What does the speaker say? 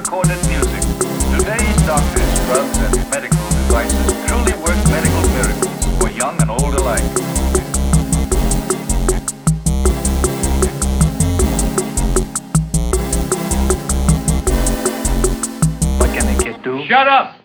recorded music. Today's doctors, drugs, and medical devices truly work medical miracles for young and old alike. What can the kid do? Shut up!